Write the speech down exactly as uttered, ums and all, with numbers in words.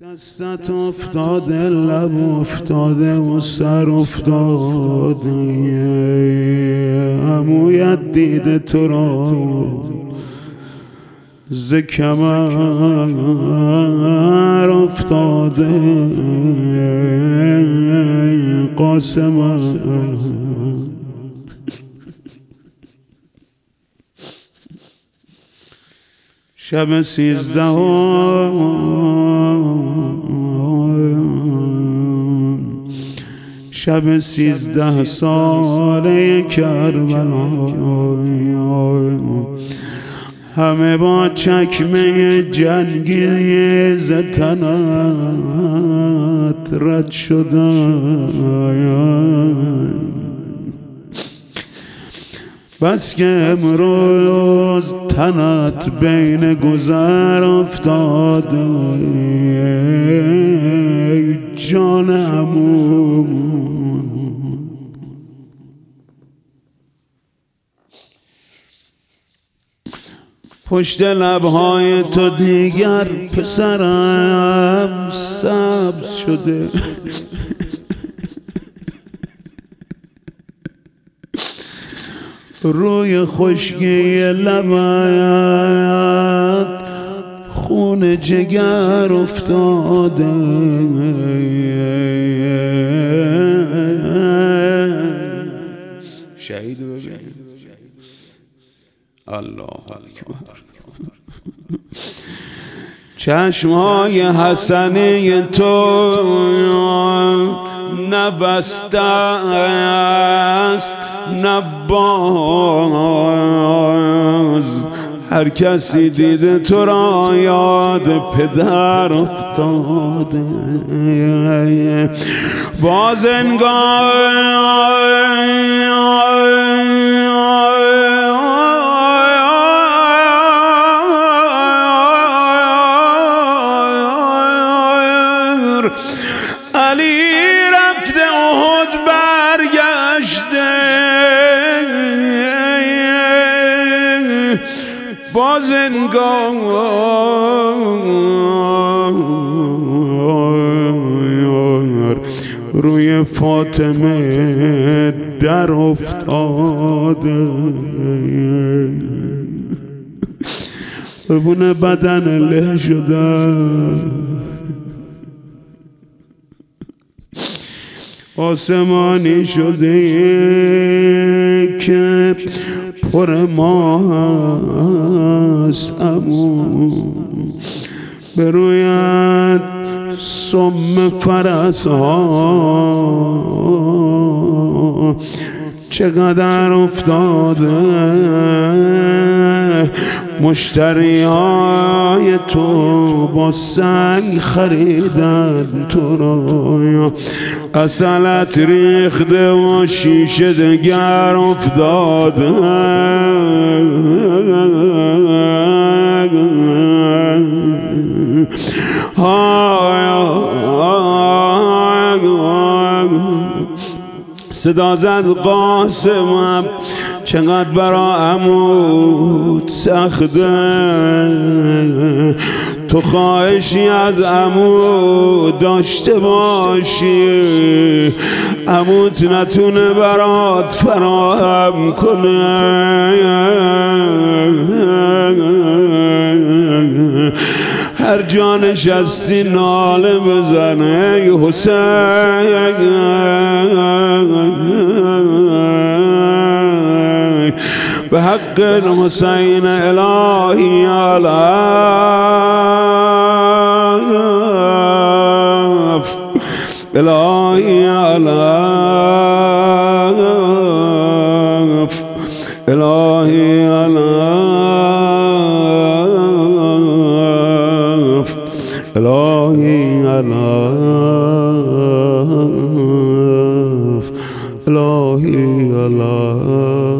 دستت افتاده، لب افتاده و سر افتاده، عمویت دیده تو را ز کمر افتاده. قاسم شب سیزدهم، شب سیزده ساله کربلا، همه با چکمه جنگی ز تنت رد شدن. بس که امروز تنت بین گذر افتاده، جان عمو پشت لبهای تو دیگر پسرم سبز شده. روی خشکی لبت خون جگر افتاده. شهید ببین. الله اکبر. چشمهای حسنه تو نبسته است نباز، هر کسی دیده تو را یاد پدر افتاده. باز انگار علی رفته احد برگشته، باز انگار روی فاطمه در افتاده. بونه بدن له شده، آسمانی شده که پر ماه است، امو برویت سم فرس ها چقدر افتاده. مشتری های تو با سنگ خریدن تو را، اصلت ریخته و شیشه دگر افتاده. صدا زد قاسم چقدر برا عمود سخته، تو خواهشی از عمود داشته باشی، عمود نتونه برات فراهم کنه. هر جا نشستی ناله بزنه حسین، به حق الحسین الهی علف، الهی علف، الهی علف، الهی علف، الهی علف.